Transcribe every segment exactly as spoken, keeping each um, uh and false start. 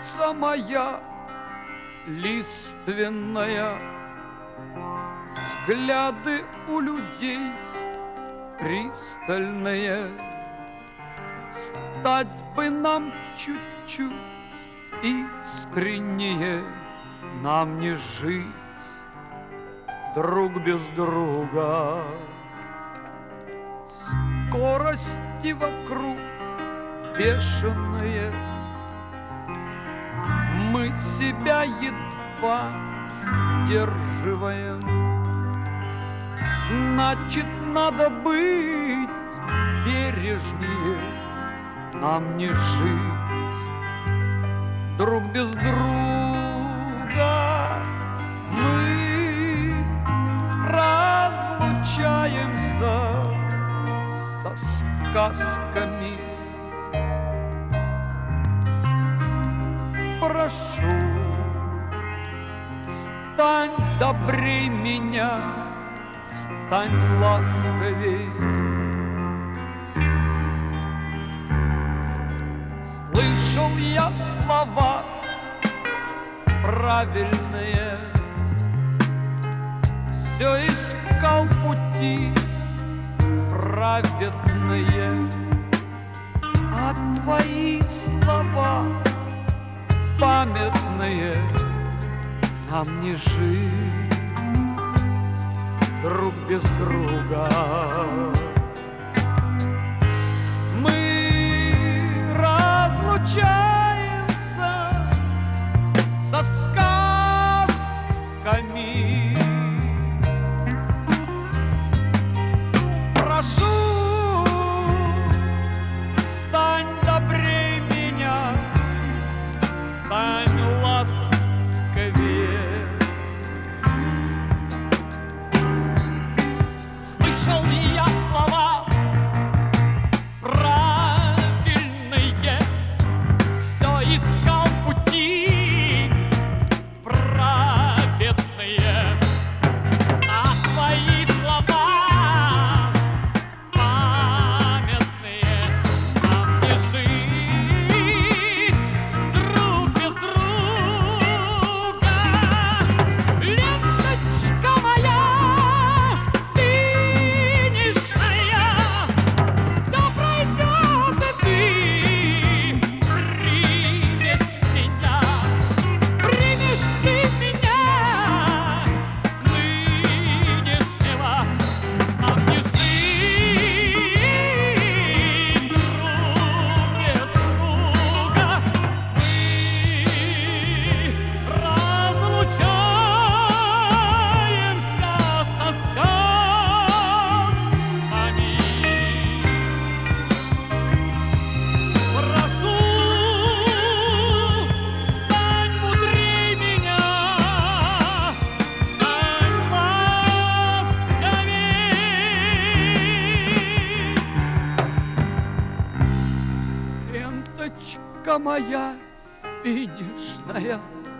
Птица моя лиственная, взгляды у людей пристальные. Стать бы нам чуть-чуть искреннее, нам не жить друг без друга. Скорости вокруг бешеные, мы себя едва сдерживаем. Значит, надо быть бережнее, нам не жить друг без друга. Мы разлучаемся со сказками. Прошу, стань добрей меня, стань ласковей. Слышал я слова правильные, все искал пути праведные, а твои слова памятные, нам не жить друг без друга. Мы разлучаемся со сказками. Прошу, стань добрей меня, стань ласковее. Слышал я слова правильные, все искал пути праведные, а твои слова памятные, нам не жить друг без друга. Ленточка моя финишная, все пройдет, и ты примешь меня, примешь ты меня, нынешнего, нам не жить друг без друга. Мы разлучаемся со сказками. Прошу, стань мудрей меня, стань ласковей. Ленточка моя финишная,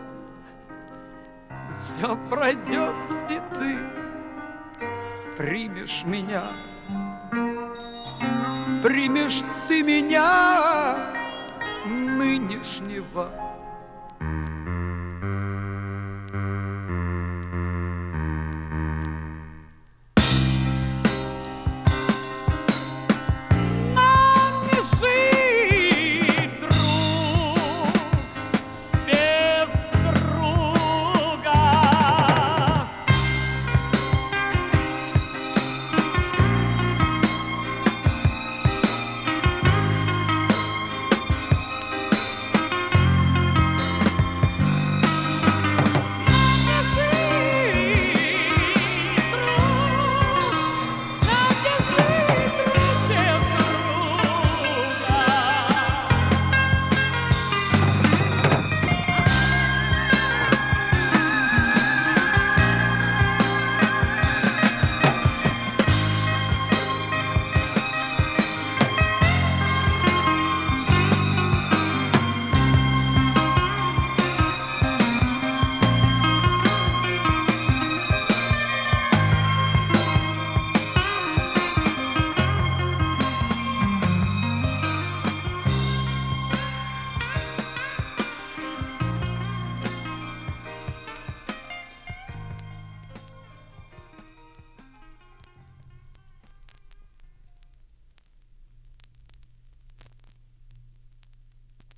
все пройдет, и ты примешь меня, примешь ты меня, нынешнего,